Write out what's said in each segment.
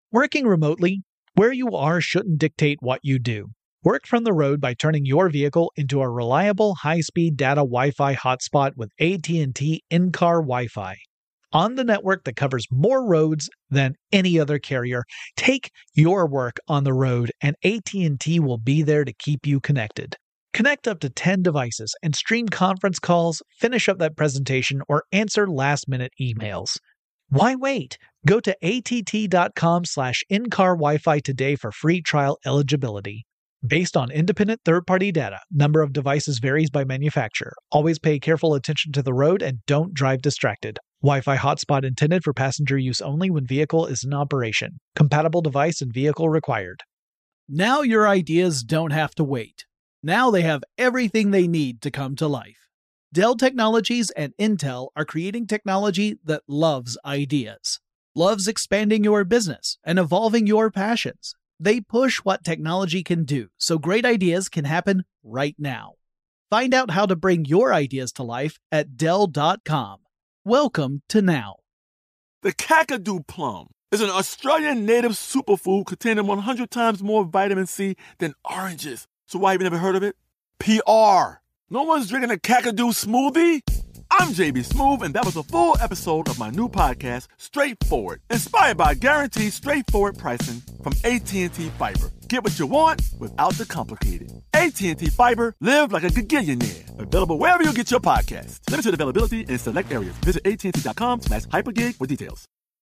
Working remotely, where you are shouldn't dictate what you do. Work from the road by turning your vehicle into a reliable high-speed data Wi-Fi hotspot with AT&T in-car Wi-Fi. On the network that covers more roads than any other carrier, take your work on the road and AT&T will be there to keep you connected. Connect up to 10 devices and stream conference calls, finish up that presentation, or answer last-minute emails. Why wait? Go to att.com/in-car Wi-Fi today for free trial eligibility. Based on independent third-party data, number of devices varies by manufacturer. Always pay careful attention to the road and don't drive distracted. Wi-Fi hotspot intended for passenger use only when vehicle is in operation. Compatible device and vehicle required. Now your ideas don't have to wait. Now they have everything they need to come to life. Dell Technologies and Intel are creating technology that loves ideas, loves expanding your business and evolving your passions. They push what technology can do so great ideas can happen right now. Find out how to bring your ideas to life at Dell.com. Welcome to Now. The Kakadu plum is an Australian native superfood containing 100 times more vitamin C than oranges. So why have you never heard of it? PR. No one's drinking a Kakadu smoothie? I'm JB Smoove, and that was a full episode of my new podcast, Straightforward, inspired by guaranteed straightforward pricing from AT&T Fiber. Get what you want without the complicated. AT&T Fiber, live like a gigillionaire. Available wherever you get your podcasts. Limited availability in select areas. Visit AT&T.com/hypergig for details.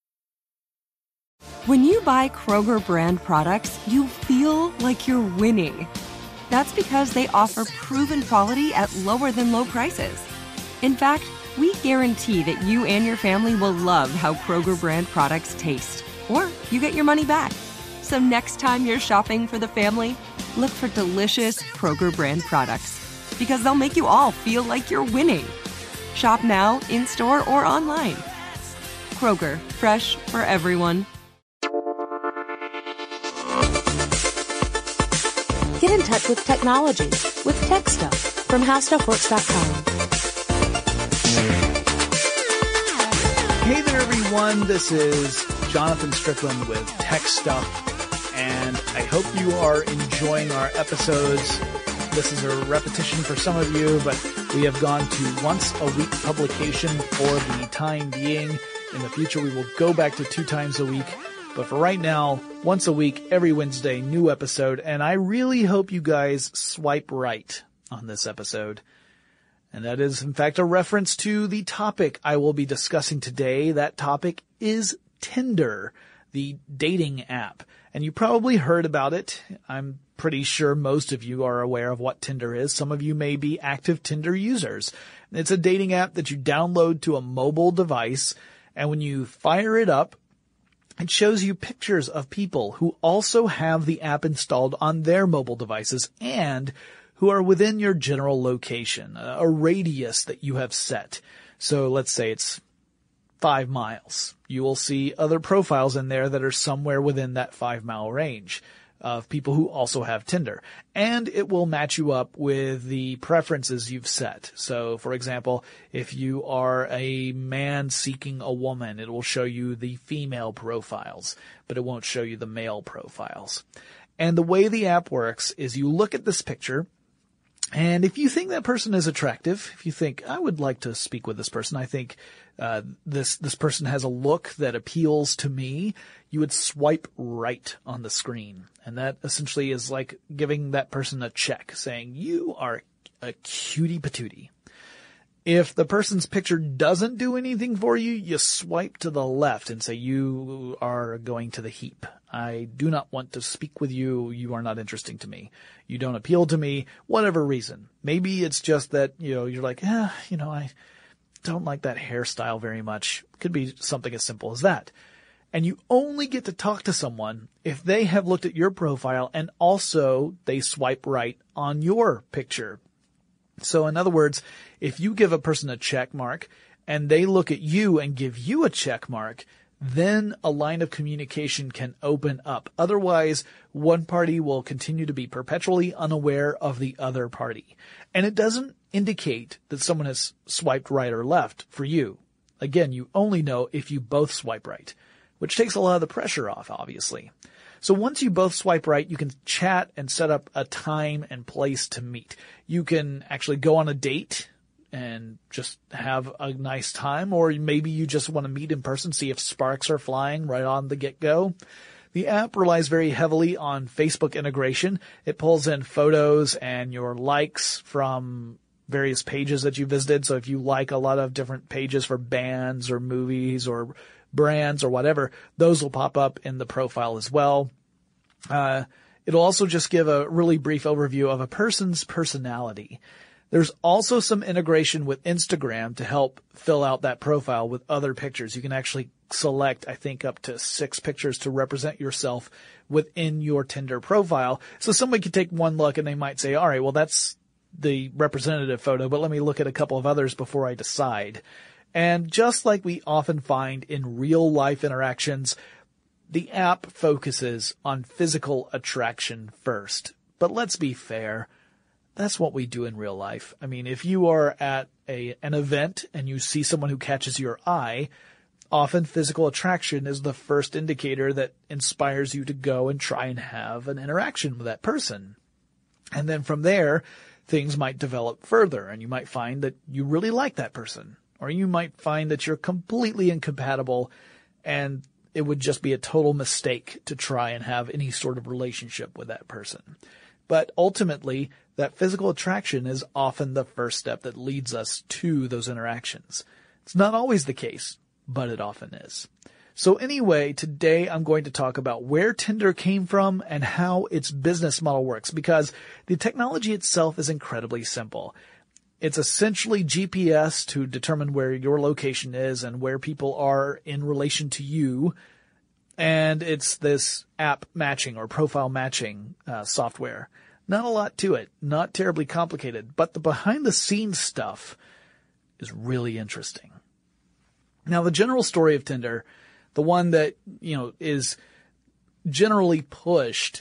When you buy Kroger brand products, you feel like you're winning. That's because they offer proven quality at lower than low prices. In fact, we guarantee that you and your family will love how Kroger brand products taste, or you get your money back. So next time you're shopping for the family, look for delicious Kroger brand products, because they'll make you all feel like you're winning. Shop now, in-store, or online. Kroger, fresh for everyone. Get in touch with technology with Tech Stuff from HowStuffWorks.com. Hey there, everyone. This is Jonathan Strickland with Tech Stuff, and I hope you are enjoying our episodes. This is a repetition for some of you, but we have gone to once-a-week publication for the time being. In the future, we will go back to 2 times a week. But for right now, once a week, every Wednesday, new episode. And I really hope you guys swipe right on this episode. And that is, in fact, a reference to the topic I will be discussing today. That topic is Tinder, the dating app. And you probably heard about it. I'm pretty sure most of you are aware of what Tinder is. Some of you may be active Tinder users. It's a dating app that you download to a mobile device. And when you fire it up, it shows you pictures of people who also have the app installed on their mobile devices and who are within your general location, a radius that you have set. So let's say it's 5 miles. You will see other profiles in there that are somewhere within that 5-mile range of people who also have Tinder. And it will match you up with the preferences you've set. So, for example, if you are a man seeking a woman, it will show you the female profiles, but it won't show you the male profiles. And the way the app works is you look at this picture, and if you think that person is attractive, if you think, I would like to speak with this person, I think this person has a look that appeals to me, you would swipe right on the screen. And that essentially is like giving that person a check, saying, you are a cutie patootie. If the person's picture doesn't do anything for you, you swipe to the left and say, you are going to the heap. I do not want to speak with you. You are not interesting to me. You don't appeal to me, whatever reason. Maybe it's just that, you're like, I don't like that hairstyle very much. Could be something as simple as that. And you only get to talk to someone if they have looked at your profile and also they swipe right on your picture. So in other words, if you give a person a check mark and they look at you and give you a check mark, then a line of communication can open up. Otherwise, one party will continue to be perpetually unaware of the other party. And it doesn't indicate that someone has swiped right or left for you. Again, you only know if you both swipe right. which takes a lot of the pressure off, obviously. So once you both swipe right, you can chat and set up a time and place to meet. You can actually go on a date and just have a nice time, or maybe you just want to meet in person, see if sparks are flying right on the get-go. The app relies very heavily on Facebook integration. It pulls in photos and your likes from various pages that you visited. So if you like a lot of different pages for bands or movies or brands or whatever, those will pop up in the profile as well. It'll also just give a really brief overview of a person's personality. There's also some integration with Instagram to help fill out that profile with other pictures. You can actually select, I think, up to 6 pictures to represent yourself within your Tinder profile. So somebody could take one look and they might say, all right, well, that's the representative photo, but let me look at a couple of others before I decide. And just like we often find in real life interactions, the app focuses on physical attraction first. But let's be fair. That's what we do in real life. I mean, if you are at an event and you see someone who catches your eye, often physical attraction is the first indicator that inspires you to go and try and have an interaction with that person. And then from there, things might develop further, and you might find that you really like that person, or you might find that you're completely incompatible and it would just be a total mistake to try and have any sort of relationship with that person. But ultimately, that physical attraction is often the first step that leads us to those interactions. It's not always the case, but it often is. So anyway, today I'm going to talk about where Tinder came from and how its business model works, because the technology itself is incredibly simple. It's essentially GPS to determine where your location is and where people are in relation to you. And it's this app matching or profile matching software. Not a lot to it, not terribly complicated, but the behind the scenes stuff is really interesting. Now, the general story of Tinder, the one that, is generally pushed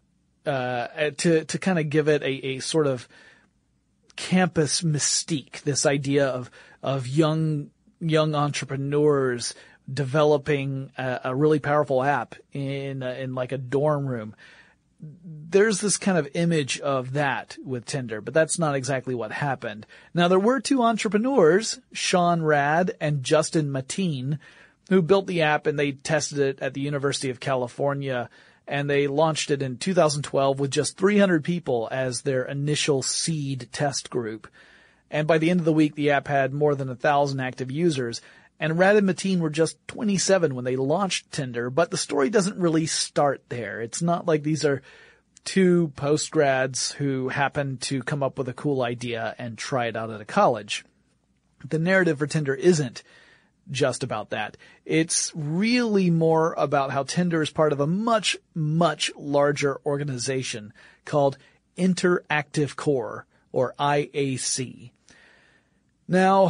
to kind of give it a sort of campus mystique, this idea of young entrepreneurs developing a really powerful app in like a dorm room. There's this kind of image of that with Tinder, but that's not exactly what happened. Now, there were 2 entrepreneurs, Sean Rad and Justin Mateen, who built the app, and they tested it at the University of California, and they launched it in 2012 with just 300 people as their initial seed test group. And by the end of the week, the app had more than 1,000 active users. And Rad and Mateen were just 27 when they launched Tinder, but the story doesn't really start there. It's not like these are 2 postgrads who happen to come up with a cool idea and try it out at a college. The narrative for Tinder isn't just about that. It's really more about how Tinder is part of a much, much larger organization called Interactive Core, or IAC. Now,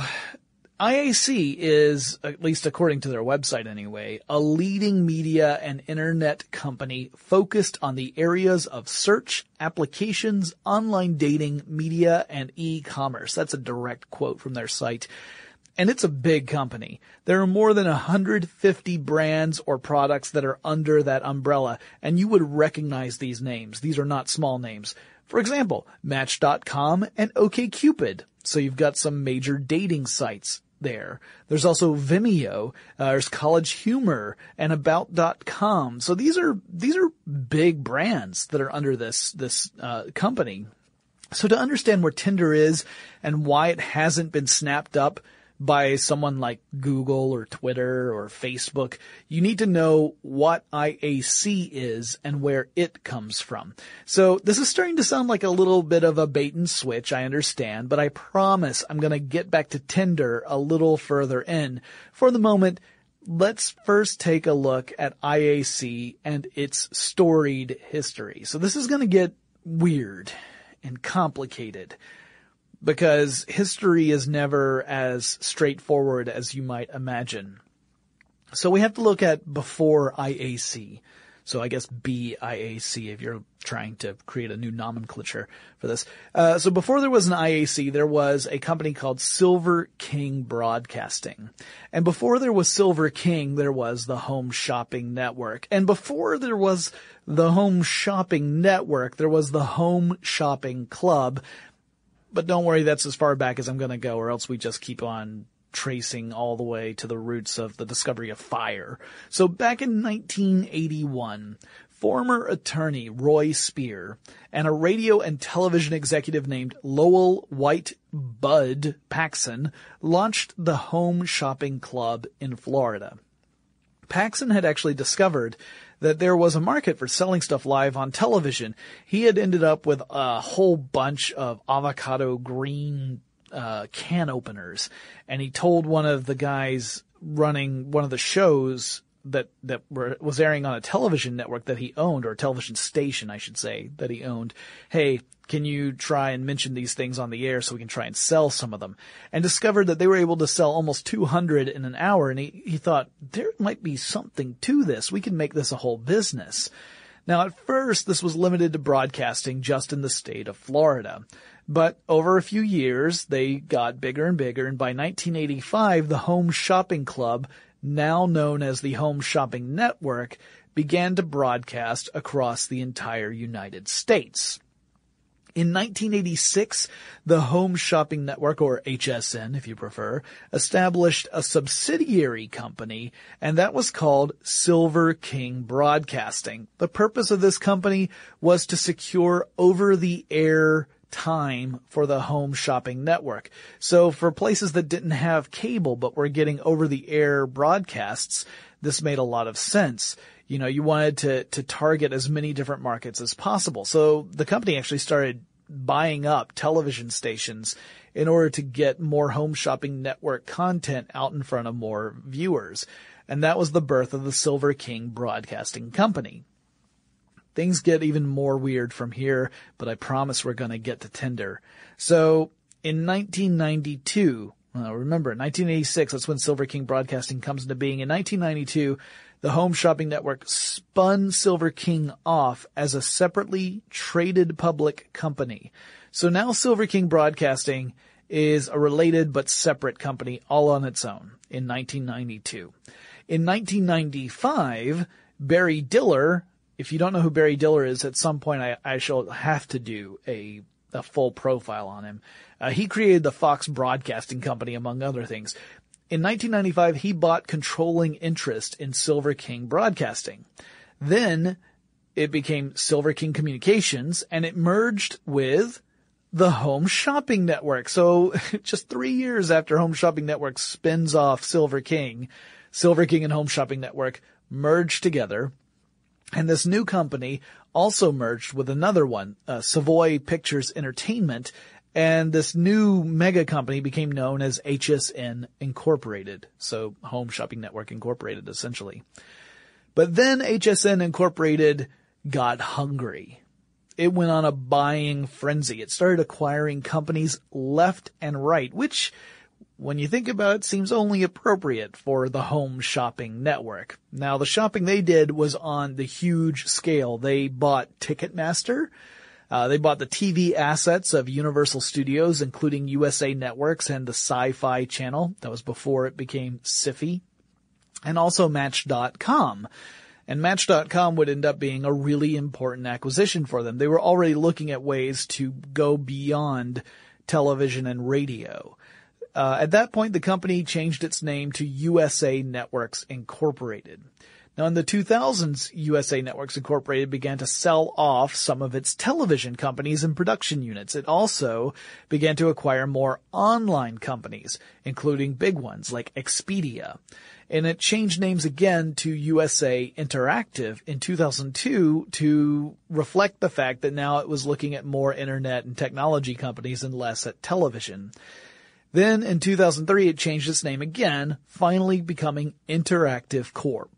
IAC is, at least according to their website anyway, a leading media and internet company focused on the areas of search, applications, online dating, media, and e-commerce. That's a direct quote from their site. And it's a big company. There are more than 150 brands or products that are under that umbrella, and you would recognize these names. These are not small names. For example, Match.com and OkCupid. So you've got some major dating sites there. There's also Vimeo, there's College Humor, and About.com. So these are big brands that are under this company. So to understand where Tinder is and why it hasn't been snapped up by someone like Google or Twitter or Facebook, you need to know what IAC is and where it comes from. So this is starting to sound like a little bit of a bait and switch, I understand, but I promise I'm going to get back to Tinder a little further in. For the moment, let's first take a look at IAC and its storied history. So this is going to get weird and complicated, because history is never as straightforward as you might imagine. So we have to look at before IAC. So I guess BIAC if you're trying to create a new nomenclature for this. So before there was an IAC, there was a company called Silver King Broadcasting. And before there was Silver King, there was the Home Shopping Network. And before there was the Home Shopping Network, there was the Home Shopping Club. But don't worry, that's as far back as I'm going to go, or else we just keep on tracing all the way to the roots of the discovery of fire. So back in 1981, former attorney Roy Spear and a radio and television executive named Lowell White Bud Paxson launched the Home Shopping Club in Florida. Paxson had actually discovered that there was a market for selling stuff live on television. He had ended up with a whole bunch of avocado green can openers, and he told one of the guys running one of the shows that was airing on a television network that he owned, or a television station, I should say, that he owned, hey, can you try and mention these things on the air so we can try and sell some of them? And discovered that they were able to sell almost 200 in an hour, and he thought, there might be something to this. We can make this a whole business. Now, at first, this was limited to broadcasting just in the state of Florida. But over a few years, they got bigger and bigger, and by 1985, the Home Shopping Club, now known as the Home Shopping Network, began to broadcast across the entire United States. In 1986, the Home Shopping Network, or HSN if you prefer, established a subsidiary company, and that was called Silver King Broadcasting. The purpose of this company was to secure over-the-air time for the Home Shopping Network. So for places that didn't have cable but were getting over-the-air broadcasts, this made a lot of sense. You know, you wanted to target as many different markets as possible. So the company actually started buying up television stations in order to get more Home Shopping Network content out in front of more viewers. And that was the birth of the Silver King Broadcasting Company. Things get even more weird from here, but I promise we're going to get to Tinder. So in 1992, remember, 1986, that's when Silver King Broadcasting comes into being. In 1992, the Home Shopping Network spun Silver King off as a separately traded public company. So now Silver King Broadcasting is a related but separate company all on its own in 1992. In 1995, Barry Diller, if you don't know who Barry Diller is, at some point I shall have to do a full profile on him. He created the Fox Broadcasting Company, among other things. In 1995, he bought controlling interest in Silver King Broadcasting. Then it became Silver King Communications, and it merged with the Home Shopping Network. So just 3 years after Home Shopping Network spins off Silver King and Home Shopping Network merged together. And this new company also merged with another one, Savoy Pictures Entertainment, and this new mega company became known as HSN Incorporated. So Home Shopping Network Incorporated, essentially. But then HSN Incorporated got hungry. It went on a buying frenzy. It started acquiring companies left and right, which, when you think about it, seems only appropriate for the Home Shopping Network. Now, the shopping they did was on the huge scale. They bought Ticketmaster. They bought the TV assets of Universal Studios, including USA Networks and the Sci-Fi Channel. That was before it became Syfy. And also Match.com. And Match.com would end up being a really important acquisition for them. They were already looking at ways to go beyond television and radio. At that point, the company changed its name to USA Networks Incorporated. Now, in the 2000s, USA Networks Incorporated began to sell off some of its television companies and production units. It also began to acquire more online companies, including big ones like Expedia. And it changed names again to USA Interactive in 2002 to reflect the fact that now it was looking at more internet and technology companies and less at television. Then in 2003, it changed its name again, finally becoming Interactive Corp.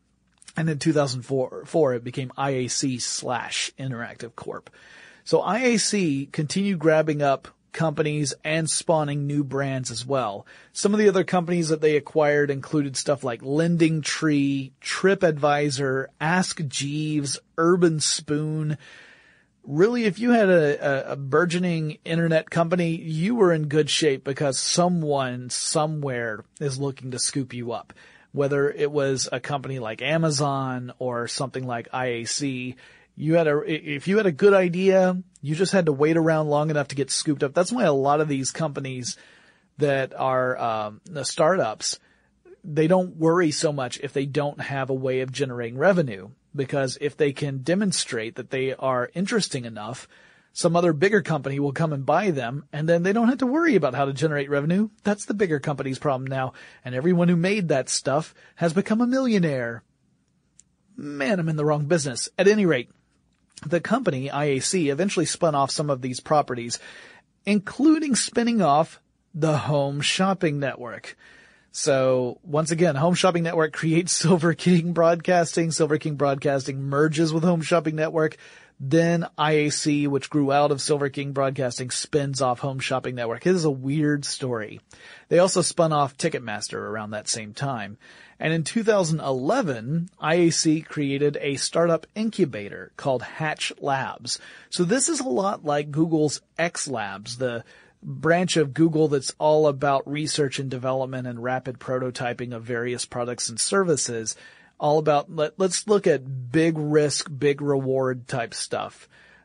And in 2004, it became IAC/Interactive Corp. So IAC continued grabbing up companies and spawning new brands as well. Some of the other companies that they acquired included stuff like Lending Tree, TripAdvisor, Ask Jeeves, Urban Spoon. Really, if you had a burgeoning internet company, you were in good shape because someone somewhere is looking to scoop you up. Whether it was a company like Amazon or something like IAC, if you had a good idea, you just had to wait around long enough to get scooped up. That's why a lot of these companies that are the startups, they don't worry so much if they don't have a way of generating revenue. Because if they can demonstrate that they are interesting enough, some other bigger company will come and buy them, and then they don't have to worry about how to generate revenue. That's the bigger company's problem now, and everyone who made that stuff has become a millionaire. Man, I'm in the wrong business. At any rate, the company, IAC, eventually spun off some of these properties, including spinning off the Home Shopping Network. So, once again, Home Shopping Network creates Silver King Broadcasting. Silver King Broadcasting merges with Home Shopping Network. Then IAC, which grew out of Silver King Broadcasting, spins off Home Shopping Network. It is a weird story. They also spun off Ticketmaster around that same time. And in 2011, IAC created a startup incubator called Hatch Labs. So this is a lot like Google's X Labs, the branch of Google that's all about research and development and rapid prototyping of various products and services. All about, let's look at big risk, big reward type stuff.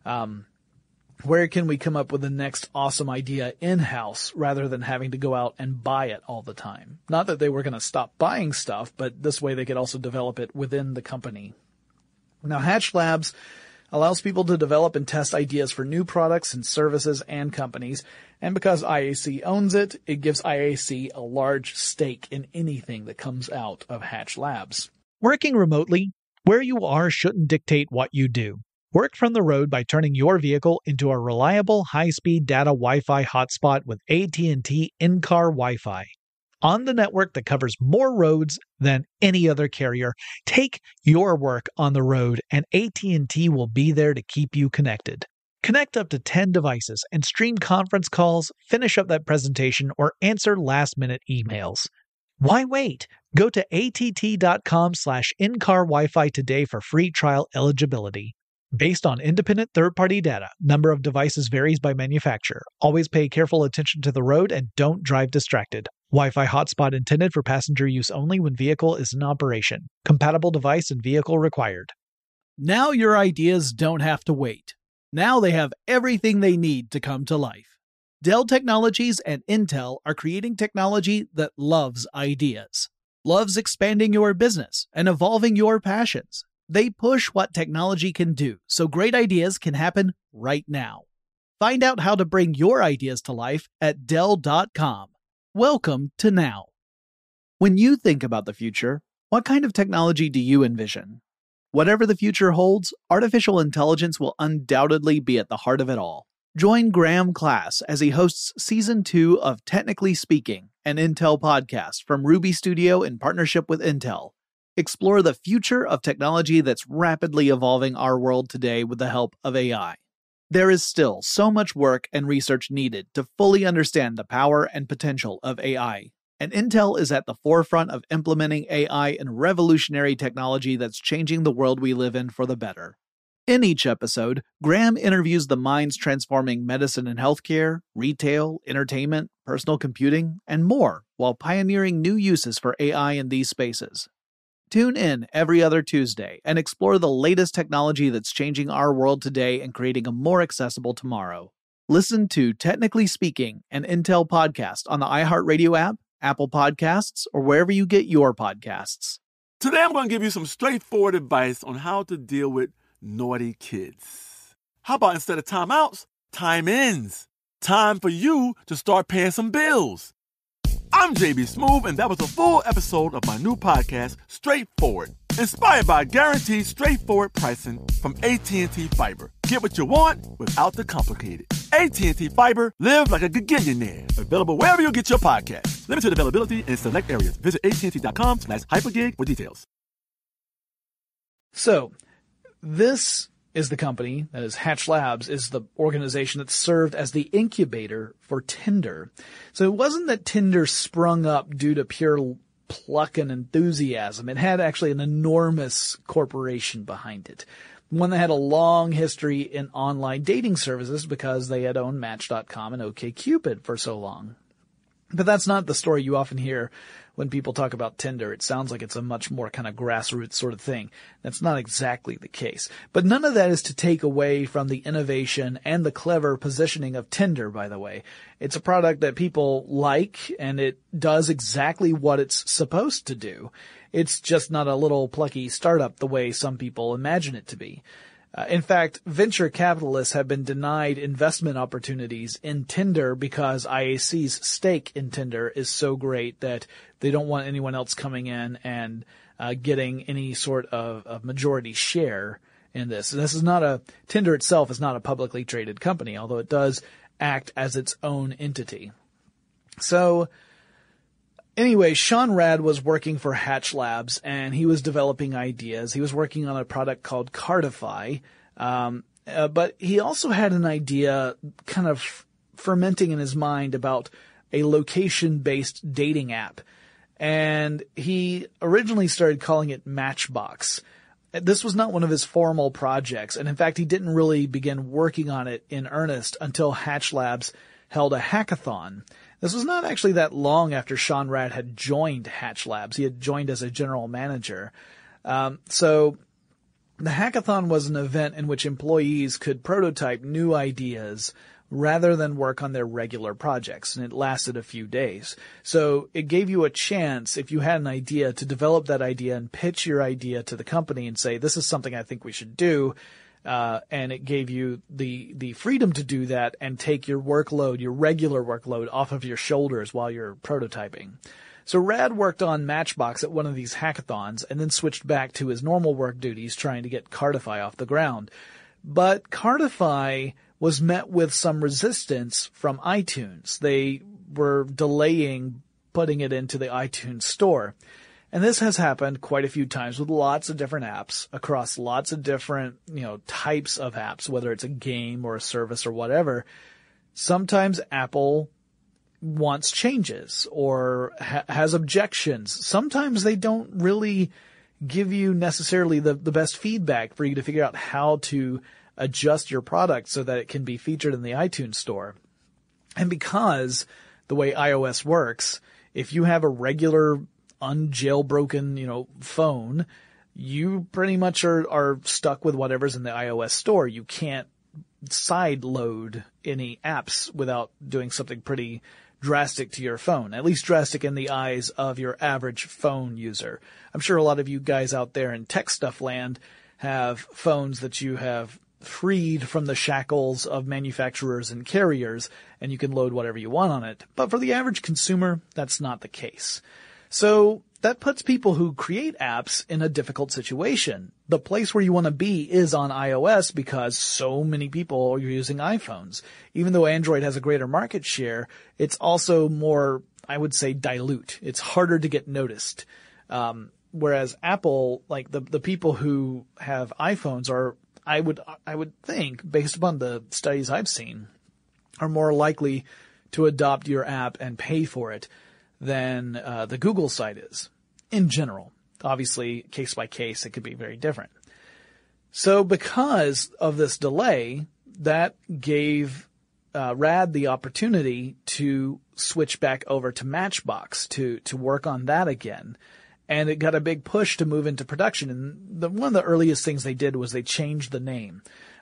Where can we come up with the next awesome idea in-house rather than having to go out and buy it all the time? Not that they were going to stop buying stuff, but this way they could also develop it within the company. Now, Hatch Labs allows people to develop and test ideas for new products and services and companies. And because IAC owns it, it gives IAC a large stake in anything that comes out of Hatch Labs. Working remotely, where you are shouldn't dictate what you do. Work from the road by turning your vehicle into a reliable high-speed data Wi-Fi hotspot with AT&T in-car Wi-Fi. On the network that covers more roads than any other carrier, take your work on the road and AT&T will be there to keep you connected. Connect up to 10 devices and stream conference calls, finish up that presentation, or answer last-minute emails. Why wait? Go to att.com/in-car Wi-Fi today for free trial eligibility. Based on independent third-party data, number of devices varies by manufacturer. Always pay careful attention to the road and don't drive distracted. Wi-Fi hotspot intended for passenger use only when vehicle is in operation. Compatible device and vehicle required. Now your ideas don't have to wait. Now they have everything they need to come to life. Dell Technologies and Intel are creating technology that loves ideas, loves expanding your business and evolving your passions. They push what technology can do so great ideas can happen right now. Find out how to bring your ideas to life at Dell.com. Welcome to now. When you think about the future, what kind of technology do you envision? Whatever the future holds, artificial intelligence will undoubtedly be at the heart of it all. Join Graham Class as he hosts Season 2 of Technically Speaking, an Intel podcast from Ruby Studio in partnership with Intel. Explore the future of technology that's rapidly evolving our world today with the help of AI. There is still so much work and research needed to fully understand the power and potential of AI, and Intel is at the forefront of implementing AI in revolutionary technology that's changing the world we live in for the better. In each episode, Graham interviews the minds transforming medicine and healthcare, retail, entertainment, personal computing, and more, while pioneering new uses for AI in these spaces. Tune in every other Tuesday and explore the latest technology that's changing our world today and creating a more accessible tomorrow. Listen to Technically Speaking, an Intel podcast on the iHeartRadio app, Apple Podcasts, or wherever you get your podcasts. Today I'm going to give you some straightforward advice on how to deal with naughty kids. How about instead of timeouts, time-ins? Time for you to start paying some bills. I'm JB Smoove, and that was a full episode of my new podcast, Straightforward, inspired by guaranteed straightforward pricing from AT&T Fiber. Get what you want without the complicated. AT&T Fiber, live like a gigillionaire. Available wherever you get your podcast. Limited availability in select areas. Visit AT&T.com/hypergig for details. So, this is the company, that is Hatch Labs, is the organization that served as the incubator for Tinder. So it wasn't that Tinder sprung up due to pure pluck and enthusiasm. It had actually an enormous corporation behind it. One that had a long history in online dating services because they had owned Match.com and OkCupid for so long. But that's not the story you often hear when people talk about Tinder. It sounds like it's a much more kind of grassroots sort of thing. That's not exactly the case. But none of that is to take away from the innovation and the clever positioning of Tinder, by the way. It's a product that people like, and it does exactly what it's supposed to do. It's just not a little plucky startup the way some people imagine it to be. In fact, venture capitalists have been denied investment opportunities in Tinder because IAC's stake in Tinder is so great that they don't want anyone else coming in and getting any sort of majority share in this. And this is not Tinder itself is not a publicly traded company, although it does act as its own entity. So anyway, Sean Rad was working for Hatch Labs, and he was developing ideas. He was working on a product called Cardify, but he also had an idea kind of fermenting in his mind about a location-based dating app. And he originally started calling it Matchbox. This was not one of his formal projects, and in fact, he didn't really begin working on it in earnest until Hatch Labs held a hackathon. This was not actually that long after Sean Rad had joined Hatch Labs. He had joined as a general manager. So the hackathon was an event in which employees could prototype new ideas rather than work on their regular projects, and it lasted a few days. So it gave you a chance, if you had an idea, to develop that idea and pitch your idea to the company and say, this is something I think we should do. And it gave you the freedom to do that and take your workload, your regular workload, off of your shoulders while you're prototyping. So Rad worked on Matchbox at one of these hackathons and then switched back to his normal work duties trying to get Cardify off the ground. But Cardify was met with some resistance from iTunes. They were delaying putting it into the iTunes store. And this has happened quite a few times with lots of different apps across lots of different, types of apps, whether it's a game or a service or whatever. Sometimes Apple wants changes or has objections. Sometimes they don't really give you necessarily the best feedback for you to figure out how to adjust your product so that it can be featured in the iTunes store. And because the way iOS works, if you have a regular unjailbroken, phone, you pretty much are stuck with whatever's in the iOS store. You can't side load any apps without doing something pretty drastic to your phone, at least drastic in the eyes of your average phone user. I'm sure a lot of you guys out there in tech stuff land have phones that you have freed from the shackles of manufacturers and carriers, and you can load whatever you want on it. But for the average consumer, that's not the case. So that puts people who create apps in a difficult situation. The place where you want to be is on iOS because so many people are using iPhones. Even though Android has a greater market share, it's also more, I would say, dilute. It's harder to get noticed. Whereas Apple, like the people who have iPhones are, I would think, based upon the studies I've seen, are more likely to adopt your app and pay for it than the Google side is, in general. Obviously, case by case, it could be very different. So because of this delay, that gave Rad the opportunity to switch back over to Matchbox to work on that again. And it got a big push to move into production. And one of the earliest things they did was they changed the name.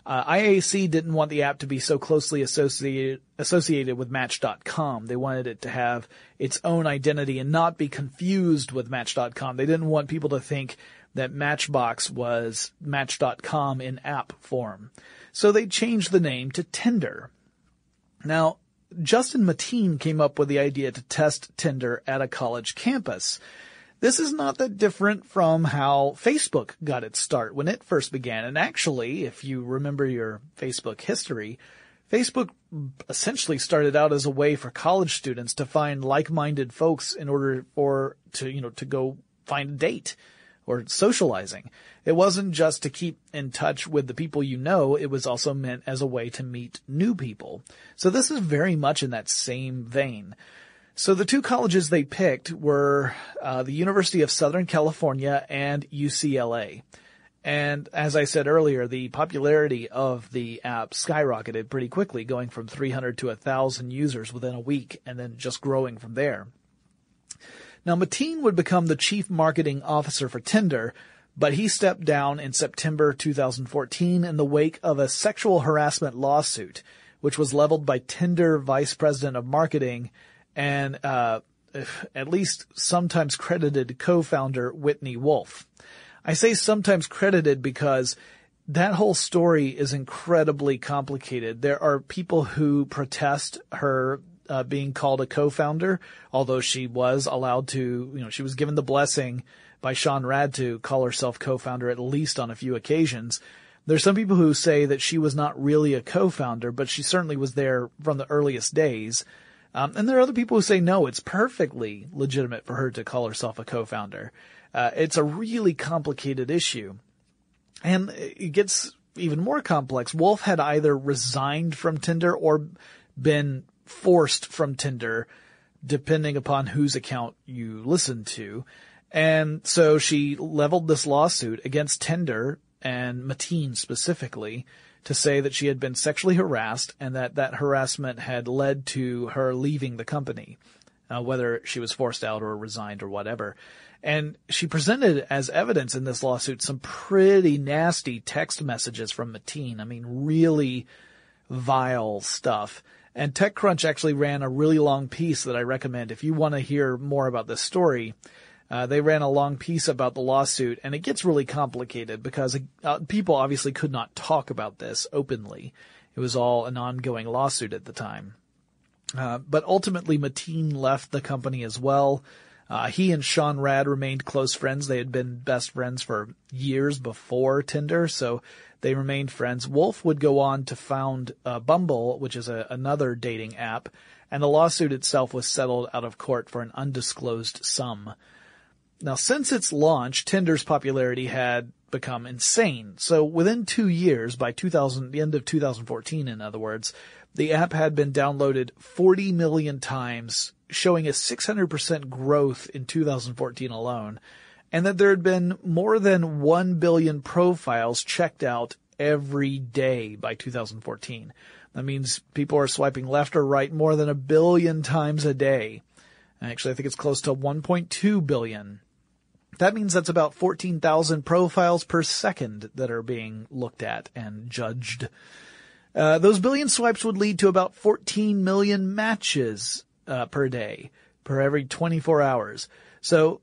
IAC didn't want the app to be so closely associated with Match.com. They wanted it to have its own identity and not be confused with Match.com. They didn't want people to think that Matchbox was Match.com in app form. So they changed the name to Tinder. Now, Justin Mateen came up with the idea to test Tinder at a college campus. This is not that different from how Facebook got its start when it first began. And actually, if you remember your Facebook history, Facebook essentially started out as a way for college students to find like-minded folks in order to go find a date. or socializing. It wasn't just to keep in touch with the people you know, it was also meant as a way to meet new people. So this is very much in that same vein. So the two colleges they picked were the University of Southern California and UCLA. And as I said earlier, the popularity of the app skyrocketed pretty quickly, going from 300 to 1,000 users within a week and then just growing from there. Now, Mateen would become the chief marketing officer for Tinder, but he stepped down in September 2014 in the wake of a sexual harassment lawsuit, which was leveled by Tinder vice president of marketing and at least sometimes credited co-founder Whitney Wolfe. I say sometimes credited because that whole story is incredibly complicated. There are people who protest her being called a co-founder, although she was allowed to, she was given the blessing by Sean Rad to call herself co-founder at least on a few occasions. There's some people who say that she was not really a co-founder, but she certainly was there from the earliest days. And there are other people who say, no, it's perfectly legitimate for her to call herself a co-founder. It's a really complicated issue. And it gets even more complex. Wolfe had either resigned from Tinder or been forced from Tinder, depending upon whose account you listen to. And so she leveled this lawsuit against Tinder and Mateen specifically, to say that she had been sexually harassed and that harassment had led to her leaving the company, whether she was forced out or resigned or whatever. And she presented as evidence in this lawsuit some pretty nasty text messages from Mateen. I mean, really vile stuff. And TechCrunch actually ran a really long piece that I recommend if you want to hear more about this story. They ran a long piece about the lawsuit, and it gets really complicated because people obviously could not talk about this openly. It was all an ongoing lawsuit at the time. But ultimately, Mateen left the company as well. He and Sean Rad remained close friends. They had been best friends for years before Tinder, so they remained friends. Wolfe would go on to found Bumble, which is another dating app, and the lawsuit itself was settled out of court for an undisclosed sum. Now, since its launch, Tinder's popularity had become insane. So within 2 years, by the end of 2014, in other words, the app had been downloaded 40 million times, showing a 600% growth in 2014 alone, and that there had been more than 1 billion profiles checked out every day by 2014. That means people are swiping left or right more than 1 billion times a day. Actually, I think it's close to 1.2 billion. That means that's about 14,000 profiles per second that are being looked at and judged. Those billion swipes would lead to about 14 million matches per day, per every 24 hours. So,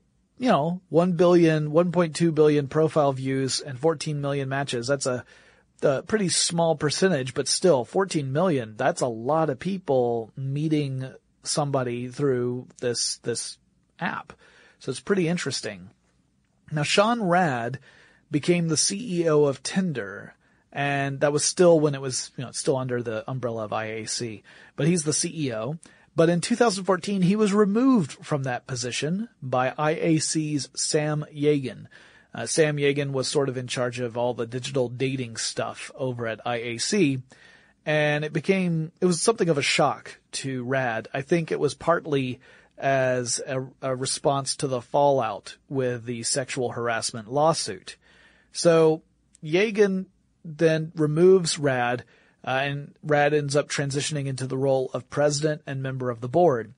1 billion, 1.2 billion profile views and 14 million matches. That's a pretty small percentage, but still 14 million. That's a lot of people meeting somebody through this app. So it's pretty interesting. Now, Sean Rad became the CEO of Tinder, and that was still when it was, still under the umbrella of IAC, but he's the CEO. But in 2014, he was removed from that position by IAC's Sam Yagan. Sam Yagan was sort of in charge of all the digital dating stuff over at IAC, and it was something of a shock to Rad. I think it was partly as a response to the fallout with the sexual harassment lawsuit. So Yagan then removes Rad, and Rad ends up transitioning into the role of president and member of the board.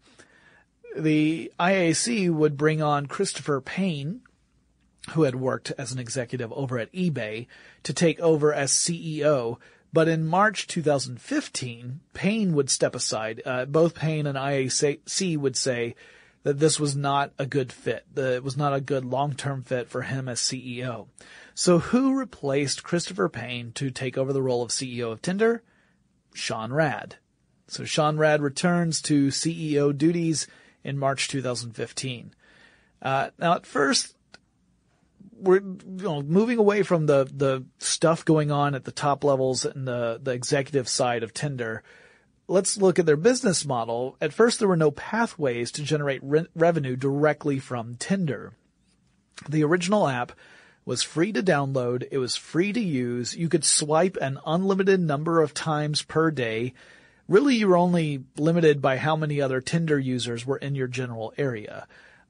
The IAC would bring on Christopher Payne, who had worked as an executive over at eBay, to take over as CEO. But in March 2015, Payne would step aside. Both Payne and IAC would say that this was not a good fit. It was not a good long-term fit for him as CEO. So who replaced Christopher Payne to take over the role of CEO of Tinder? Sean Rad. So Sean Rad returns to CEO duties in March 2015. Now, at first, we're moving away from the stuff going on at the top levels and the executive side of Tinder. Let's look at their business model. At first, there were no pathways to generate revenue directly from Tinder. The original app was free to download. It was free to use. You could swipe an unlimited number of times per day. Really, you were only limited by how many other Tinder users were in your general area.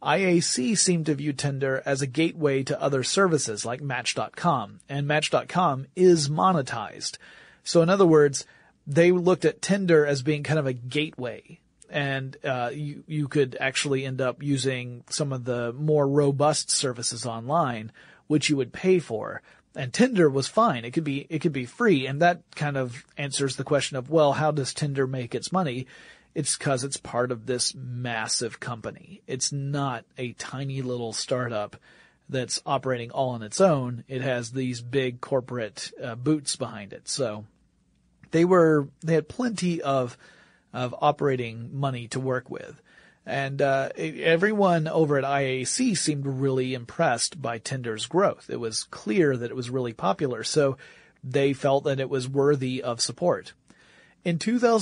IAC seemed to view Tinder as a gateway to other services like Match.com, and Match.com is monetized. So in other words, they looked at Tinder as being kind of a gateway, and you could actually end up using some of the more robust services online, which you would pay for. And Tinder was fine. It could be free, and that kind of answers the question of, well, how does Tinder make its money? It's because it's part of this massive company. It's not a tiny little startup that's operating all on its own. It has these big corporate boots behind it. So they had plenty of operating money to work with. And everyone over at IAC seemed really impressed by Tinder's growth. It was clear that it was really popular, so they felt that it was worthy of support. In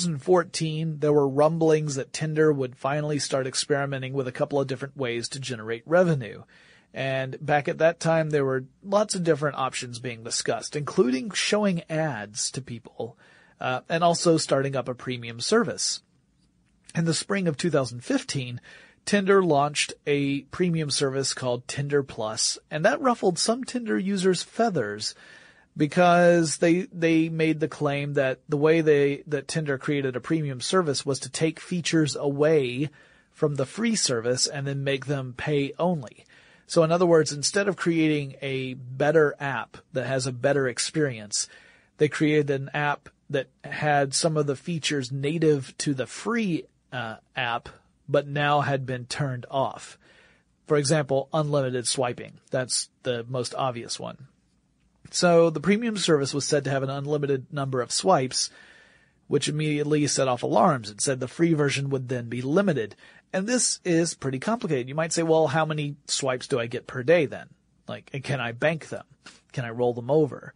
2014, there were rumblings that Tinder would finally start experimenting with a couple of different ways to generate revenue. And back at that time, there were lots of different options being discussed, including showing ads to people, and also starting up a premium service. In the spring of 2015, Tinder launched a premium service called Tinder Plus, and that ruffled some Tinder users' feathers, because they made the claim that the way that Tinder created a premium service was to take features away from the free service and then make them pay only. So in other words, instead of creating a better app that has a better experience, they created an app that had some of the features native to the free app, but now had been turned off. For example, unlimited swiping. That's the most obvious one. So the premium service was said to have an unlimited number of swipes, which immediately set off alarms. It said the free version would then be limited. And this is pretty complicated. You might say, well, how many swipes do I get per day then? Like, can I bank them? Can I roll them over?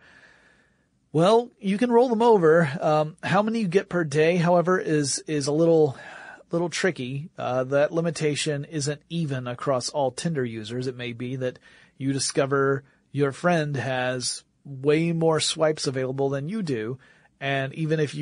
Well, you can roll them over. How many you get per day, however, is a little tricky. That limitation isn't even across all Tinder users. It may be that you discover your friend has way more swipes available than you do, and even if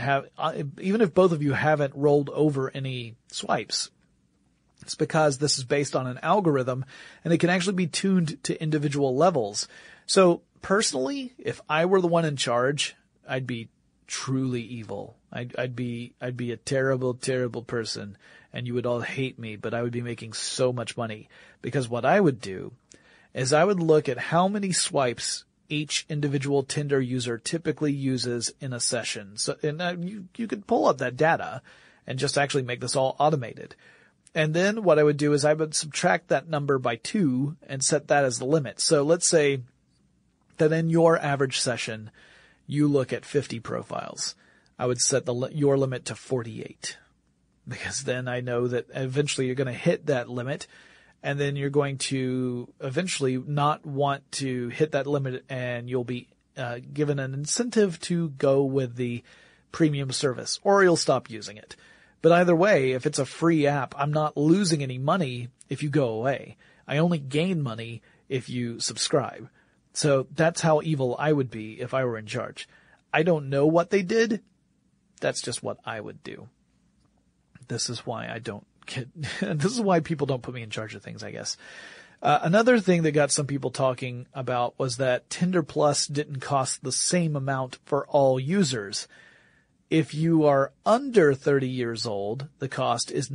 both of you haven't rolled over any swipes, it's because this is based on an algorithm, and it can actually be tuned to individual levels. So personally, if I were the one in charge, I'd be truly evil. I'd be a terrible, terrible person, and you would all hate me, but I would be making so much money, because what I would do is I would look at how many swipes each individual Tinder user typically uses in a session. So, and you could pull up that data and just actually make this all automated. And then what I would do is I would subtract that number by 2 and set that as the limit. So let's say that in your average session, you look at 50 profiles. I would set your limit to 48, because then I know that eventually you're going to hit that limit. And then you're going to eventually not want to hit that limit, and you'll be given an incentive to go with the premium service, or you'll stop using it. But either way, if it's a free app, I'm not losing any money if you go away. I only gain money if you subscribe. So that's how evil I would be if I were in charge. I don't know what they did. That's just what I would do. This is why this is why people don't put me in charge of things, I guess. Another thing that got some people talking about was that Tinder Plus didn't cost the same amount for all users. If you are under 30 years old, the cost is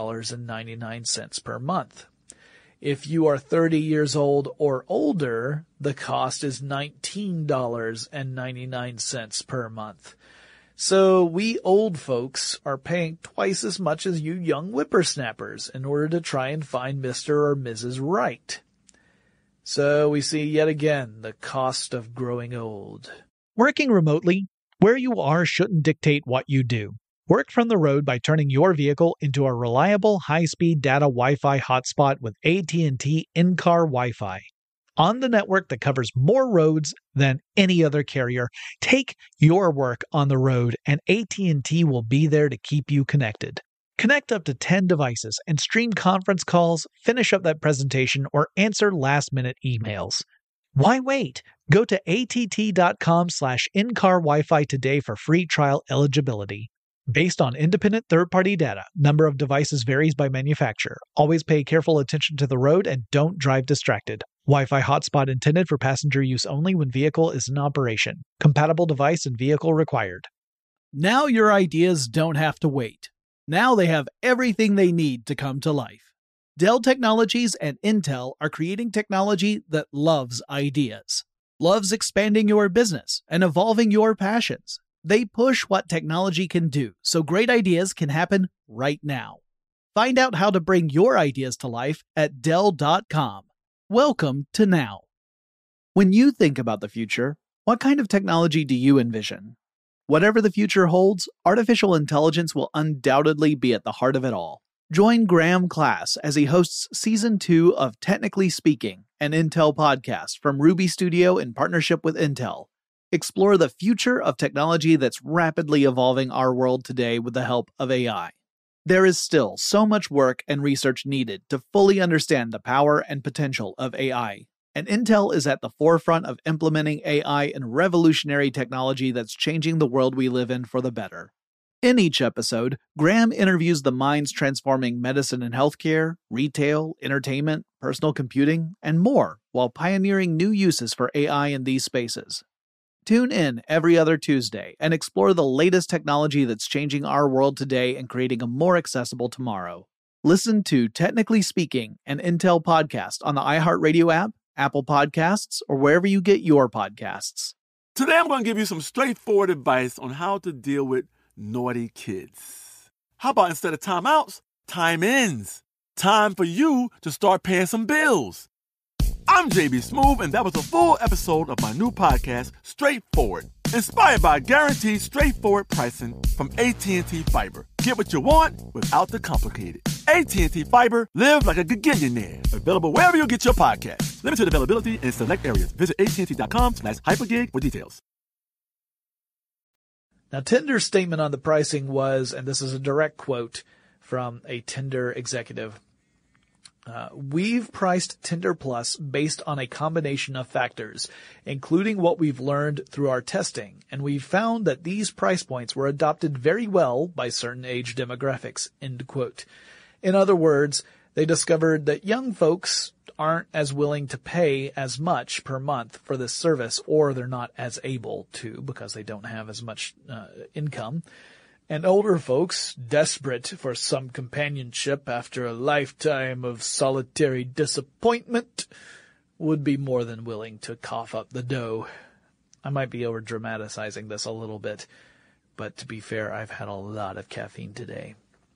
$9.99 per month. If you are 30 years old or older, the cost is $19.99 per month. So we old folks are paying twice as much as you young whippersnappers in order to try and find Mr. or Mrs. Right. So we see yet again the cost of growing old. Working remotely, where you are shouldn't dictate what you do. Work from the road by turning your vehicle into a reliable high-speed data Wi-Fi hotspot with AT&T in-car Wi-Fi. On the network that covers more roads than any other carrier, take your work on the road, and AT&T will be there to keep you connected. Connect up to 10 devices and stream conference calls, finish up that presentation, or answer last-minute emails. Why wait? Go to att.com/in-car Wi-Fi today for free trial eligibility. Based on independent third-party data, number of devices varies by manufacturer. Always pay careful attention to the road and don't drive distracted. Wi-Fi hotspot intended for passenger use only when vehicle is in operation. Compatible device and vehicle required. Now your ideas don't have to wait. Now they have everything they need to come to life. Dell Technologies and Intel are creating technology that loves ideas, loves expanding your business and evolving your passions. They push what technology can do so great ideas can happen right now. Find out how to bring your ideas to life at Dell.com. Welcome to now. When you think about the future, what kind of technology do you envision? Whatever the future holds, artificial intelligence will undoubtedly be at the heart of it all. Join Graham Class as he hosts Season 2 of Technically Speaking, an Intel podcast from Ruby Studio in partnership with Intel. Explore the future of technology that's rapidly evolving our world today with the help of AI. There is still so much work and research needed to fully understand the power and potential of AI. And Intel is at the forefront of implementing AI in revolutionary technology that's changing the world we live in for the better. In each episode, Graham interviews the minds transforming medicine and healthcare, retail, entertainment, personal computing, and more, while pioneering new uses for AI in these spaces. Tune in every other Tuesday and explore the latest technology that's changing our world today and creating a more accessible tomorrow. Listen to Technically Speaking, an Intel podcast on the iHeartRadio app, Apple Podcasts, or wherever you get your podcasts. Today I'm going to give you some straightforward advice on how to deal with naughty kids. How about instead of timeouts, time-ins? Time for you to start paying some bills. I'm JB Smoove, and that was a full episode of my new podcast, Straightforward, inspired by guaranteed straightforward pricing from AT&T Fiber. Get what you want without the complicated. AT&T Fiber, live like a gigillionaire. Available wherever you get your podcast. Limited availability in select areas. Visit AT&T.com/hypergig for details. Now, Tinder's statement on the pricing was, and this is a direct quote from a Tinder executive, we've priced Tinder Plus based on a combination of factors, including what we've learned through our testing, and we've found that these price points were adopted very well by certain age demographics, end quote. In other words, they discovered that young folks aren't as willing to pay as much per month for this service, or they're not as able to because they don't have as much income. And older folks, desperate for some companionship after a lifetime of solitary disappointment, would be more than willing to cough up the dough. I might be over-dramatizing this a little bit, but to be fair, I've had a lot of caffeine today.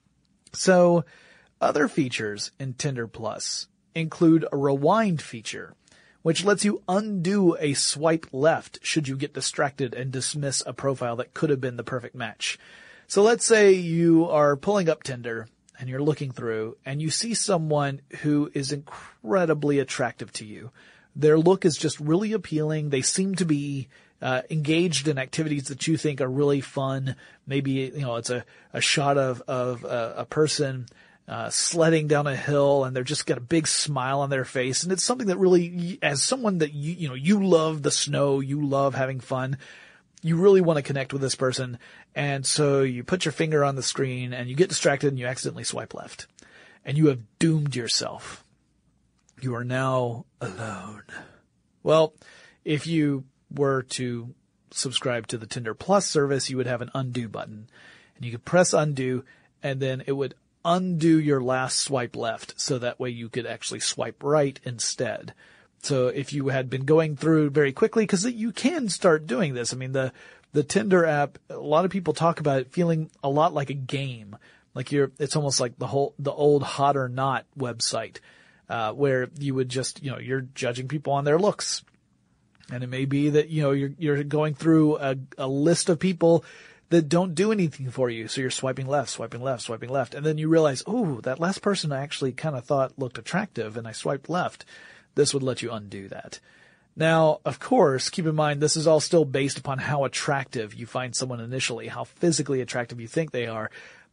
So, other features in Tinder Plus include a rewind feature, which lets you undo a swipe left should you get distracted and dismiss a profile that could have been the perfect match. So let's say you are pulling up Tinder and you're looking through and you see someone who is incredibly attractive to you. Their look is just really appealing. They seem to be engaged in activities that you think are really fun. Maybe, it's a shot of a person sledding down a hill and they're just got a big smile on their face. And it's something that really, as someone that you love the snow, you love having fun, you really want to connect with this person. And so you put your finger on the screen and you get distracted and you accidentally swipe left. And you have doomed yourself. You are now alone. Well, if you were to subscribe to the Tinder Plus service, you would have an undo button. And you could press undo and then it would undo your last swipe left. So that way you could actually swipe right instead. So if you had been going through very quickly, because you can start doing this. I mean, the Tinder app, a lot of people talk about it feeling a lot like a game. Like it's almost like the old Hot or Not website, where you would just, you're judging people on their looks. And it may be that, you're going through a list of people that don't do anything for you. So you're swiping left, swiping left, swiping left. And then you realize, oh, that last person I actually kind of thought looked attractive and I swiped left. This would let you undo that. Now, of course, keep in mind, this is all still based upon how attractive you find someone initially, how physically attractive you think they are.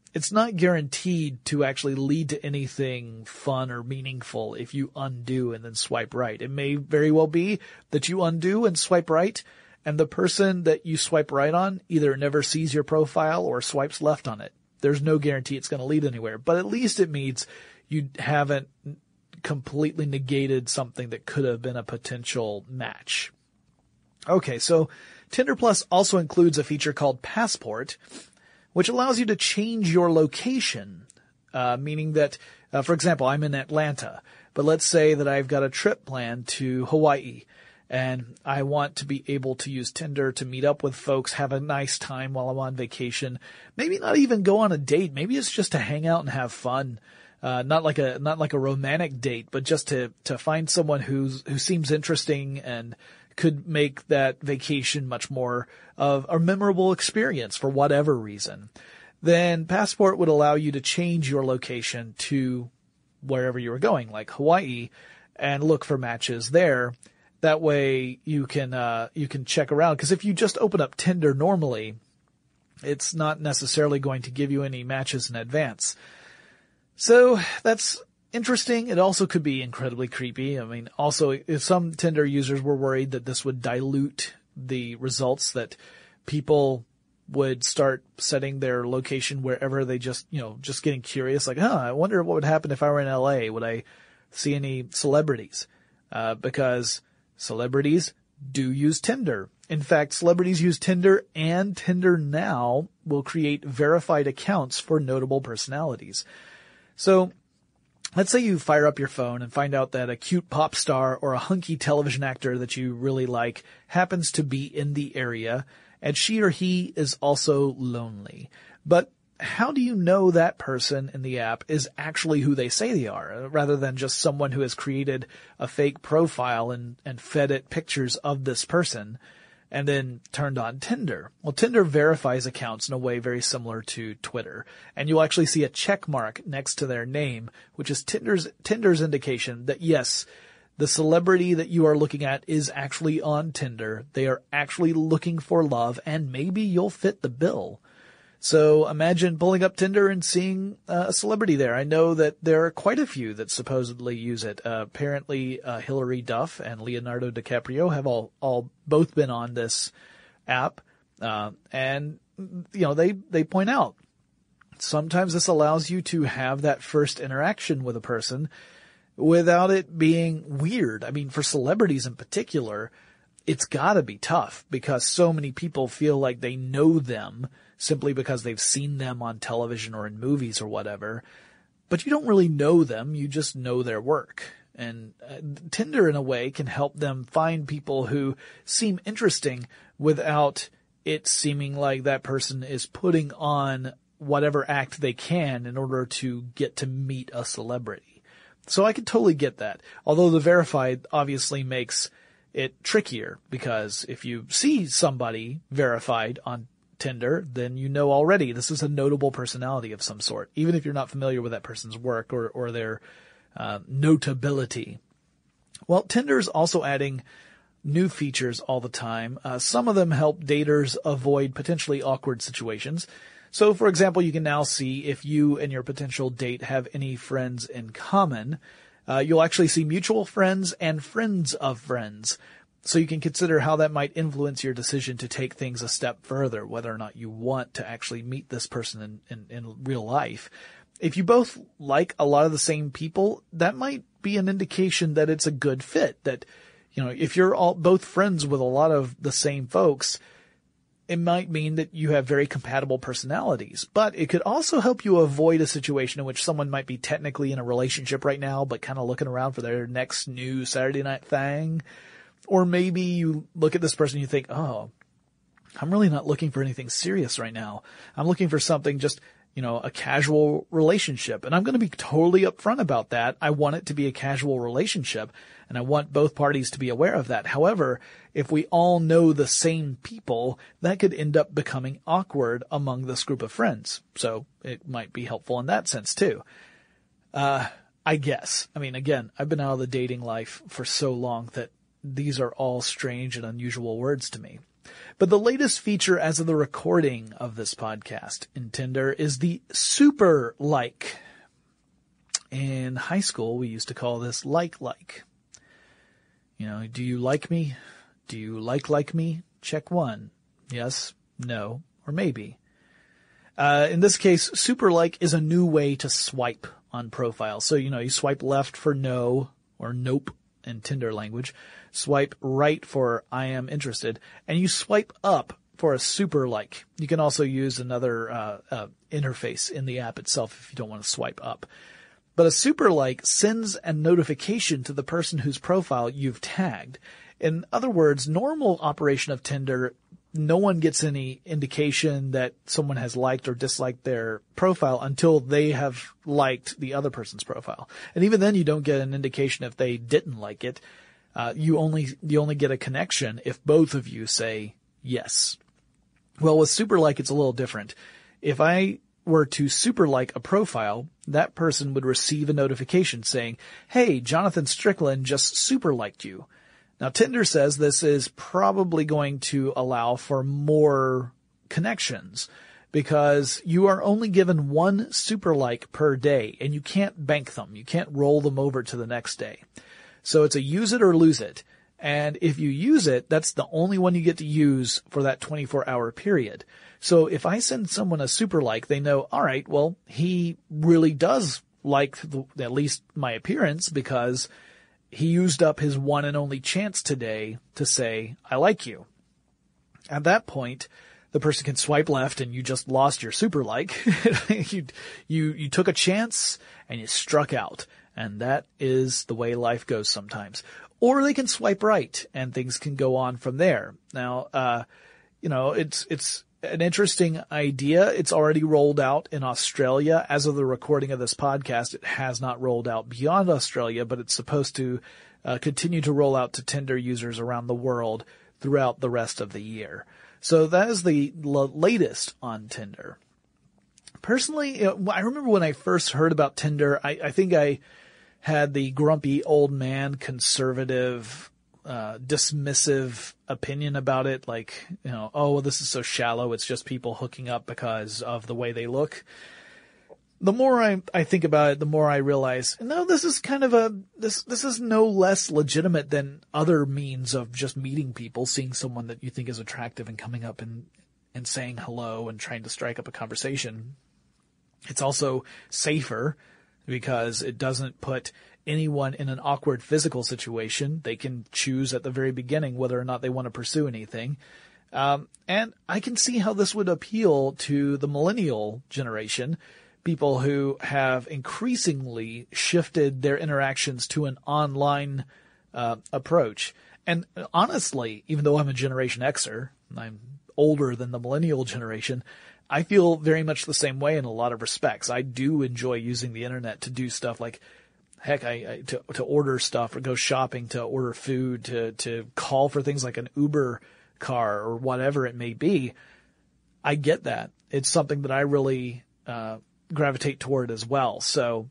it's not guaranteed to actually lead to anything fun or meaningful if you undo and then swipe right. It may very well be that you undo and swipe right, and the person that you swipe right on either never sees your profile or swipes left on it. There's no guarantee it's going to lead anywhere, but at least it means you haven't completely negated something that could have been a potential match. Okay, so Tinder Plus also includes a feature called Passport, which allows you to change your location, meaning that, for example, I'm in Atlanta, but let's say that I've got a trip planned to Hawaii, and I want to be able to use Tinder to meet up with folks, have a nice time while I'm on vacation, maybe not even go on a date, maybe it's just to hang out and have fun. Not like a romantic date, but just to find someone who seems interesting and could make that vacation much more of a memorable experience for whatever reason. Then Passport would allow you to change your location to wherever you were going, like Hawaii, and look for matches there. That way you can check around. Because if you just open up Tinder normally, it's not necessarily going to give you any matches in advance. So that's interesting. It also could be incredibly creepy. I mean, also, if some Tinder users were worried that this would dilute the results, that people would start setting their location wherever they just getting curious, like, I wonder what would happen if I were in LA. Would I see any celebrities? Because celebrities do use Tinder. In fact, celebrities use Tinder, and Tinder now will create verified accounts for notable personalities. So let's say you fire up your phone and find out that a cute pop star or a hunky television actor that you really like happens to be in the area, and she or he is also lonely. But how do you know that person in the app is actually who they say they are, rather than just someone who has created a fake profile and fed it pictures of this person and then turned on Tinder? Well, Tinder verifies accounts in a way very similar to Twitter, and you'll actually see a check mark next to their name, which is Tinder's indication that yes, the celebrity that you are looking at is actually on Tinder. They are actually looking for love, and maybe you'll fit the bill. So imagine pulling up Tinder and seeing a celebrity there. I know that there are quite a few that supposedly use it. Apparently, Hilary Duff and Leonardo DiCaprio have both been on this app. And they point out sometimes this allows you to have that first interaction with a person without it being weird. I mean, for celebrities in particular, it's gotta be tough because so many people feel like they know them simply because they've seen them on television or in movies or whatever. But you don't really know them, you just know their work. And Tinder, in a way, can help them find people who seem interesting without it seeming like that person is putting on whatever act they can in order to get to meet a celebrity. So I could totally get that. Although the verified obviously makes it trickier, because if you see somebody verified on Tinder, then you know already this is a notable personality of some sort, even if you're not familiar with that person's work or their notability. Well, Tinder's also adding new features all the time. Some of them help daters avoid potentially awkward situations. So, for example, you can now see if you and your potential date have any friends in common. You'll actually see mutual friends and friends of friends. So you can consider how that might influence your decision to take things a step further, whether or not you want to actually meet this person in real life. If you both like a lot of the same people, that might be an indication that it's a good fit. That, if you're both friends with a lot of the same folks, it might mean that you have very compatible personalities. But it could also help you avoid a situation in which someone might be technically in a relationship right now, but kind of looking around for their next new Saturday night thing. Or maybe you look at this person and you think, oh, I'm really not looking for anything serious right now. I'm looking for something just, a casual relationship. And I'm going to be totally upfront about that. I want it to be a casual relationship, and I want both parties to be aware of that. However, if we all know the same people, that could end up becoming awkward among this group of friends. So it might be helpful in that sense too. I guess. I mean, again, I've been out of the dating life for so long that these are all strange and unusual words to me. But the latest feature as of the recording of this podcast in Tinder is the super like. In high school, we used to call this like. You know, do you like me? Do you like me? Check 1. Yes, no, or maybe. In this case, super like is a new way to swipe on profiles. So, you know, you swipe left for no or nope in Tinder language, swipe right for I am interested, and you swipe up for a super like. You can also use another interface in the app itself if you don't want to swipe up. But a super like sends a notification to the person whose profile you've tagged. In other words, normal operation of Tinder, no one gets any indication that someone has liked or disliked their profile until they have liked the other person's profile. And even then you don't get an indication if they didn't like it. You only get a connection if both of you say yes. Well, with super like, it's a little different. If I were to super like a profile, that person would receive a notification saying, hey, Jonathan Strickland just super liked you. Now, Tinder says this is probably going to allow for more connections because you are only given one super like per day and you can't bank them. You can't roll them over to the next day. So it's a use it or lose it. And if you use it, that's the only one you get to use for that 24-hour period. So if I send someone a super like, they know, all right, well, he really does like at least my appearance because he used up his one and only chance today to say, I like you. At that point, the person can swipe left and you just lost your super like. You took a chance and you struck out. And that is the way life goes sometimes. Or they can swipe right and things can go on from there. Now, it's an interesting idea. It's already rolled out in Australia. As of the recording of this podcast, it has not rolled out beyond Australia, but it's supposed to continue to roll out to Tinder users around the world throughout the rest of the year. So that is the latest on Tinder. Personally, I remember when I first heard about Tinder, I think I had the grumpy old man conservative dismissive opinion about it, like, you know, oh, well, this is so shallow, it's just people hooking up because of the way they look. The more I think about it, the more I realize, no, this is kind of this is no less legitimate than other means of just meeting people, seeing someone that you think is attractive and coming up and saying hello and trying to strike up a conversation. It's also safer because it doesn't put anyone in an awkward physical situation. They can choose at the very beginning whether or not they want to pursue anything. And I can see how this would appeal to the millennial generation, people who have increasingly shifted their interactions to an online approach. And honestly, even though I'm a Generation Xer, I'm older than the millennial generation, I feel very much the same way in a lot of respects. I do enjoy using the internet to do stuff like, heck, to order stuff or go shopping, to order food, to call for things like an Uber car or whatever it may be. I get that. It's something that I really gravitate toward as well. So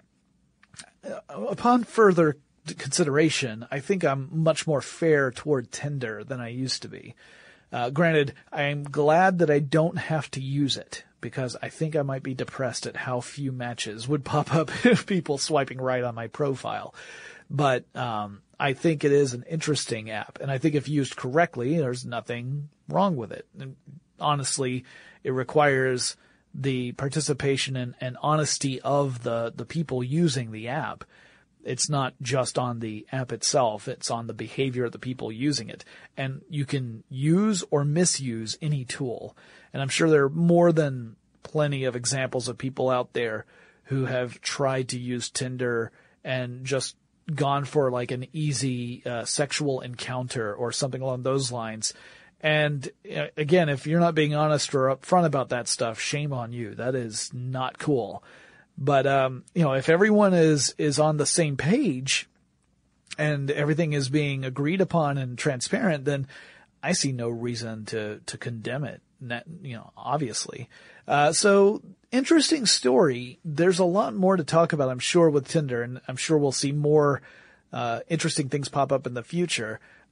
upon further consideration, I think I'm much more fair toward Tinder than I used to be. Granted, I'm glad that I don't have to use it because I think I might be depressed at how few matches would pop up if people swiping right on my profile. But I think it is an interesting app, and I think if used correctly, there's nothing wrong with it. And honestly, it requires the participation and honesty of the people using the app. It's not just on the app itself. It's on the behavior of the people using it. And you can use or misuse any tool. And I'm sure there are more than plenty of examples of people out there who have tried to use Tinder and just gone for like an easy sexual encounter or something along those lines. And again, if you're not being honest or upfront about that stuff, shame on you. That is not cool. But, if everyone is on the same page and everything is being agreed upon and transparent, then I see no reason to condemn it, obviously. So interesting story. There's a lot more to talk about, I'm sure, with Tinder, and I'm sure we'll see more, interesting things pop up in the future.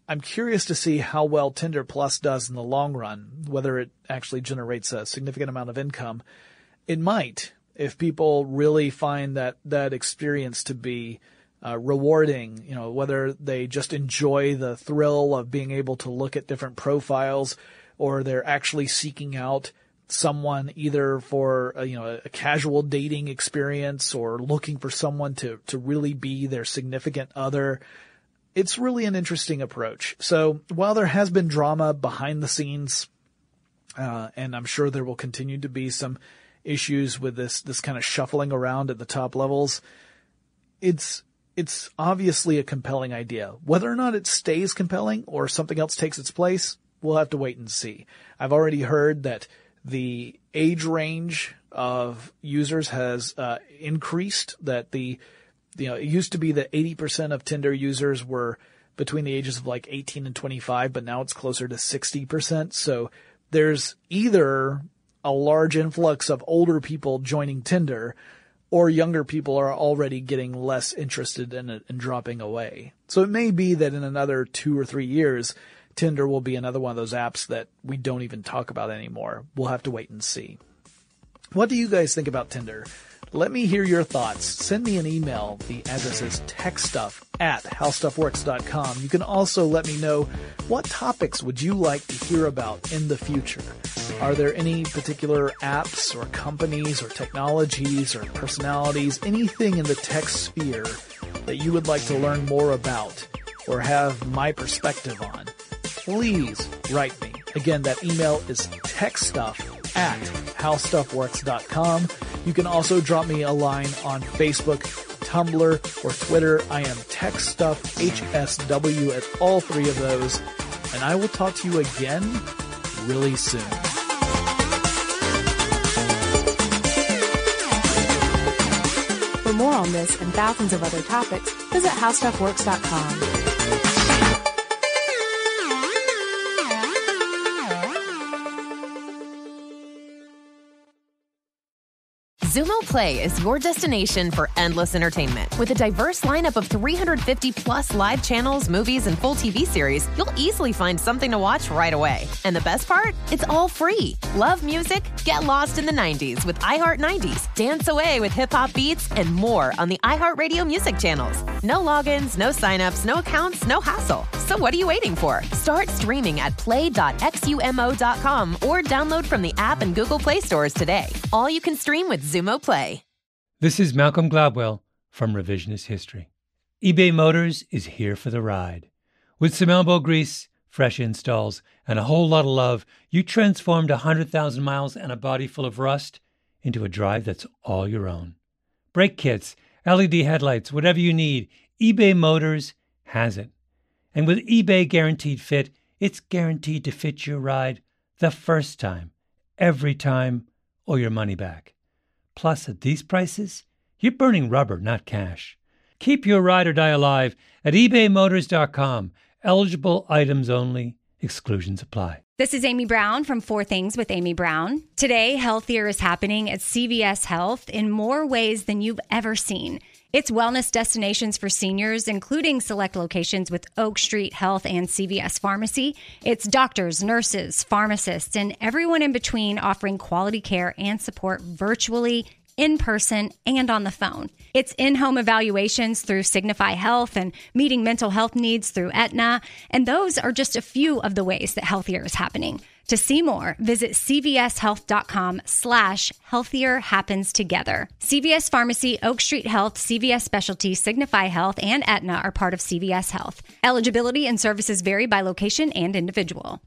I'm curious to see how well Tinder Plus does in the long run, whether it actually generates a significant amount of income. It might, if people really find that experience to be rewarding, whether they just enjoy the thrill of being able to look at different profiles, or they're actually seeking out someone either for a casual dating experience or looking for someone to really be their significant other. It's really an interesting approach. So while there has been drama behind the scenes, and I'm sure there will continue to be some issues with this kind of shuffling around at the top levels, it's obviously a compelling idea. Whether or not it stays compelling or something else takes its place, we'll have to wait and see. I've already heard that the age range of users has increased, that it used to be that 80% of Tinder users were between the ages of like 18 and 25, but now it's closer to 60%. So there's either a large influx of older people joining Tinder, or younger people are already getting less interested in it and dropping away. So it may be that in another 2 or 3 years, Tinder will be another one of those apps that we don't even talk about anymore. We'll have to wait and see. What do you guys think about Tinder? Let me hear your thoughts. Send me an email. The address is techstuff@howstuffworks.com. You can also let me know what topics would you like to hear about in the future. Are there any particular apps or companies or technologies or personalities, anything in the tech sphere that you would like to learn more about or have my perspective on? Please write me. Again, that email is techstuff@howstuffworks.com. You can also drop me a line on Facebook, Tumblr, or Twitter. I am TechStuffHSW at all three of those. And I will talk to you again really soon. For more on this and thousands of other topics, visit HowStuffWorks.com. Xumo Play is your destination for endless entertainment. With a diverse lineup of 350-plus live channels, movies, and full TV series, you'll easily find something to watch right away. And the best part? It's all free. Love music? Get lost in the 90s with iHeart 90s, dance away with hip-hop beats, and more on the iHeartRadio music channels. No logins, no signups, no accounts, no hassle. So what are you waiting for? Start streaming at play.xumo.com or download from the app and Google Play stores today. All you can stream with Xumo Play. This is Malcolm Gladwell from Revisionist History. eBay Motors is here for the ride. With some elbow grease, fresh installs, and a whole lot of love, you transformed 100,000 miles and a body full of rust into a drive that's all your own. Brake kits, LED headlights, whatever you need, eBay Motors has it. And with eBay Guaranteed Fit, it's guaranteed to fit your ride the first time, every time, or your money back. Plus, at these prices, you're burning rubber, not cash. Keep your ride or die alive at ebaymotors.com. Eligible items only. Exclusions apply. This is Amy Brown from 4 Things with Amy Brown. Today, healthier is happening at CVS Health in more ways than you've ever seen. It's wellness destinations for seniors, including select locations with Oak Street Health and CVS Pharmacy. It's doctors, nurses, pharmacists, and everyone in between offering quality care and support virtually, in person, and on the phone. It's in-home evaluations through Signify Health and meeting mental health needs through Aetna. And those are just a few of the ways that healthier is happening. To see more, visit cvshealth.com/healthier happens together. CVS Pharmacy, Oak Street Health, CVS Specialty, Signify Health, and Aetna are part of CVS Health. Eligibility and services vary by location and individual.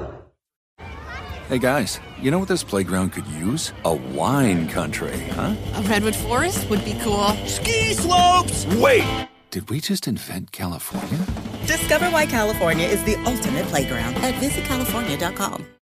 Hey guys, you know what this playground could use? A wine country, huh? A redwood forest would be cool. Ski slopes! Wait! Did we just invent California? Discover why California is the ultimate playground at visitcalifornia.com.